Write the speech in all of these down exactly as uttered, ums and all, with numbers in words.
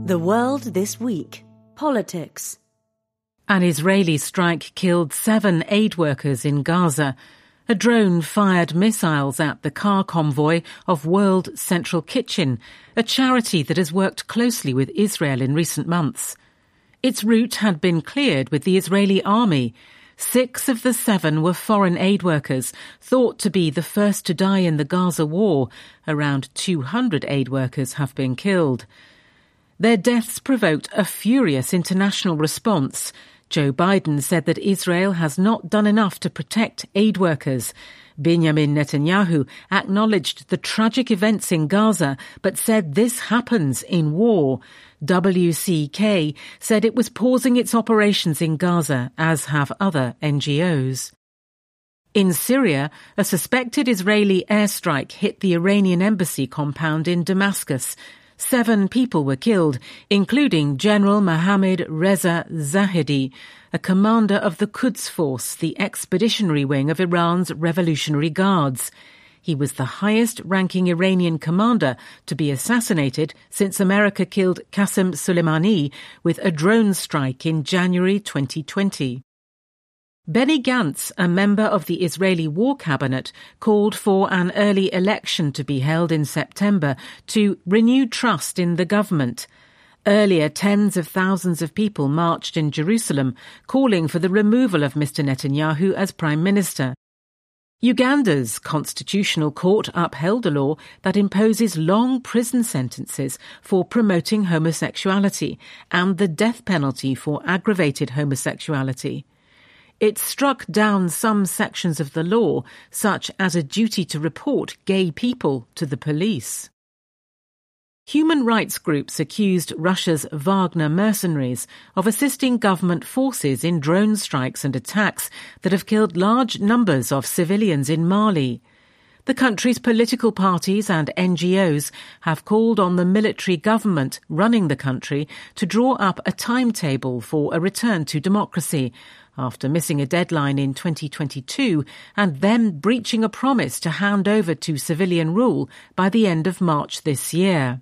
The World This Week. Politics. An Israeli strike killed seven aid workers in Gaza. A drone fired missiles at the car convoy of World Central Kitchen, a charity that has worked closely with Israel in recent months. Its route had been cleared with the Israeli army. Six of the seven were foreign aid workers, thought to be the first to die in the Gaza war. Around two hundred aid workers have been killed. Their deaths provoked a furious international response. Joe Biden said that Israel has not done enough to protect aid workers. Benjamin Netanyahu acknowledged the tragic events in Gaza, but said this happens in war. W C K said it was pausing its operations in Gaza, as have other N G Os. In Syria, a suspected Israeli airstrike hit the Iranian embassy compound in Damascus. Seven people were killed, including General Mohammad Reza Zahedi, a commander of the Quds Force, the expeditionary wing of Iran's Revolutionary Guards. He was the highest-ranking Iranian commander to be assassinated since America killed Qasem Soleimani with a drone strike in January twenty twenty. Benny Gantz, a member of the Israeli War Cabinet, called for an early election to be held in September to renew trust in the government. Earlier, tens of thousands of people marched in Jerusalem, calling for the removal of Mister Netanyahu as Prime Minister. Uganda's constitutional court upheld a law that imposes long prison sentences for promoting homosexuality and the death penalty for aggravated homosexuality. It struck down some sections of the law, such as a duty to report gay people to the police. Human rights groups accused Russia's Wagner mercenaries of assisting government forces in drone strikes and attacks that have killed large numbers of civilians in Mali. The country's political parties and N G Os have called on the military government running the country to draw up a timetable for a return to democracy, after missing a deadline in twenty twenty-two and then breaching a promise to hand over to civilian rule by the end of March this year.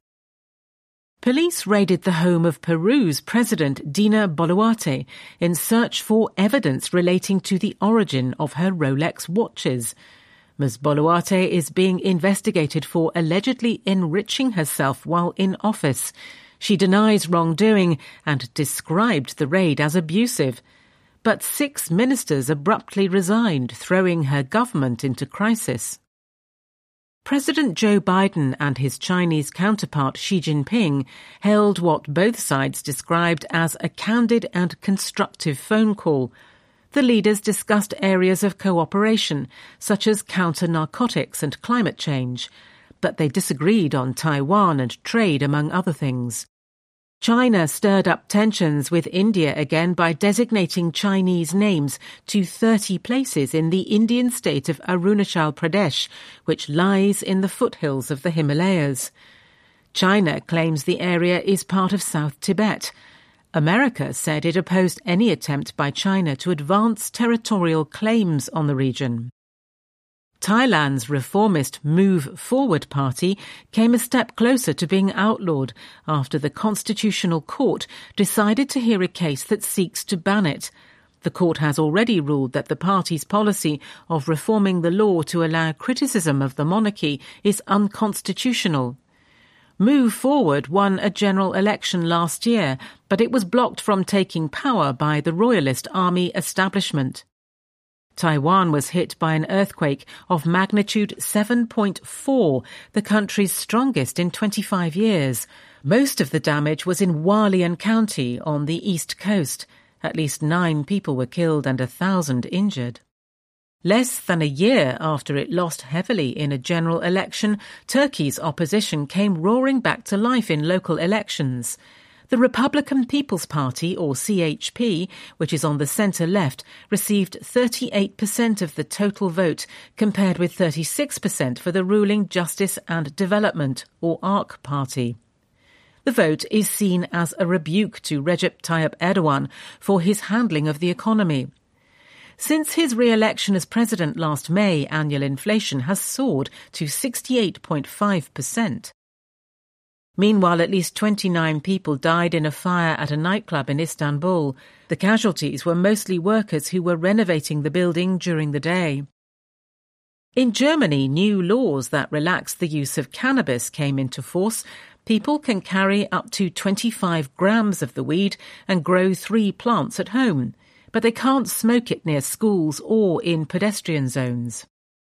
Police raided the home of Peru's President Dina Boluarte in search for evidence relating to the origin of her Rolex watches. Miz Boluarte is being investigated for allegedly enriching herself while in office. She denies wrongdoing and described the raid as abusive. But six ministers abruptly resigned, throwing her government into crisis. President Joe Biden and his Chinese counterpart Xi Jinping held what both sides described as a candid and constructive phone call. The leaders discussed areas of cooperation, such as counter-narcotics and climate change, but they disagreed on Taiwan and trade, among other things. China stirred up tensions with India again by designating Chinese names to thirty places in the Indian state of Arunachal Pradesh, which lies in the foothills of the Himalayas. China claims the area is part of South Tibet. America said it opposed any attempt by China to advance territorial claims on the region. Thailand's reformist Move Forward party came a step closer to being outlawed after the Constitutional Court decided to hear a case that seeks to ban it. The court has already ruled that the party's policy of reforming the law to allow criticism of the monarchy is unconstitutional. Move Forward won a general election last year, but it was blocked from taking power by the royalist army establishment. Taiwan was hit by an earthquake of magnitude seven point four, the country's strongest in twenty-five years. Most of the damage was in Hualien County on the east coast. At least nine people were killed and a thousand injured. Less than a year after it lost heavily in a general election, Turkey's opposition came roaring back to life in local elections. The Republican People's Party, or C H P, which is on the centre-left, received thirty-eight percent of the total vote, compared with thirty-six percent for the ruling Justice and Development, or A R C, party. The vote is seen as a rebuke to Recep Tayyip Erdogan for his handling of the economy. Since his re-election as president last May, annual inflation has soared to sixty-eight point five percent. Meanwhile, at least twenty-nine people died in a fire at a nightclub in Istanbul. The casualties were mostly workers who were renovating the building during the day. In Germany, new laws that relax the use of cannabis came into force. People can carry up to twenty-five grams of the weed and grow three plants at home, but they can't smoke it near schools or in pedestrian zones.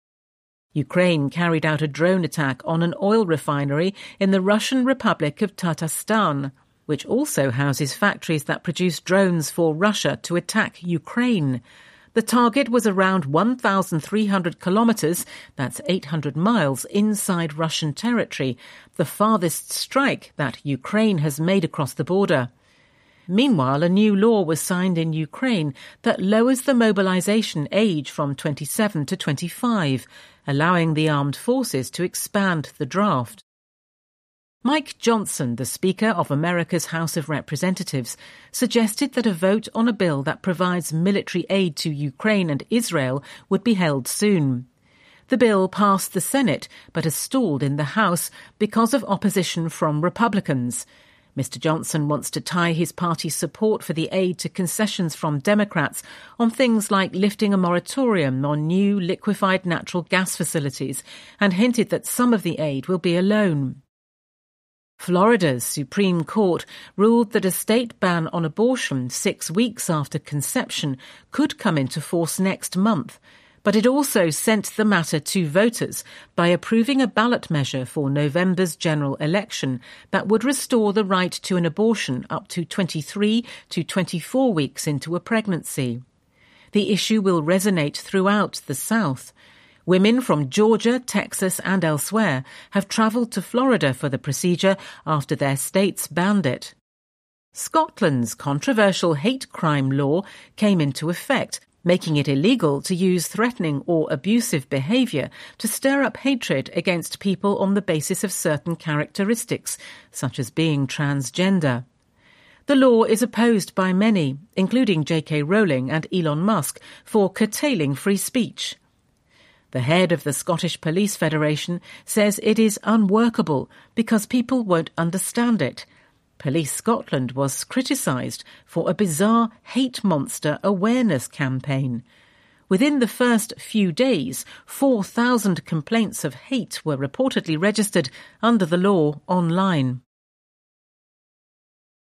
Ukraine carried out a drone attack on an oil refinery in the Russian Republic of Tatarstan, which also houses factories that produce drones for Russia to attack Ukraine. The target was around one thousand three hundred kilometres, that's eight hundred miles, inside Russian territory, the farthest strike that Ukraine has made across the border. Meanwhile, a new law was signed in Ukraine that lowers the mobilisation age from twenty-seven to twenty-five, allowing the armed forces to expand the draft. Mike Johnson, the Speaker of America's House of Representatives, suggested that a vote on a bill that provides military aid to Ukraine and Israel would be held soon. The bill passed the Senate but has stalled in the House because of opposition from Republicans. Mister Johnson wants to tie his party's support for the aid to concessions from Democrats on things like lifting a moratorium on new liquefied natural gas facilities and hinted that some of the aid will be a loan. Florida's Supreme Court ruled that a state ban on abortion six weeks after conception could come into force next month, but it also sent the matter to voters by approving a ballot measure for November's general election that would restore the right to an abortion up to twenty-three to twenty-four weeks into a pregnancy. The issue will resonate throughout the South. Women from Georgia, Texas and elsewhere have travelled to Florida for the procedure after their states banned it. Scotland's controversial hate crime law came into effect, making it illegal to use threatening or abusive behaviour to stir up hatred against people on the basis of certain characteristics, such as being transgender. The law is opposed by many, including J K Rowling and Elon Musk, for curtailing free speech. The head of the Scottish Police Federation says it is unworkable because people won't understand it. Police Scotland was criticised for a bizarre hate monster awareness campaign. Within the first few days, four thousand complaints of hate were reportedly registered under the law online.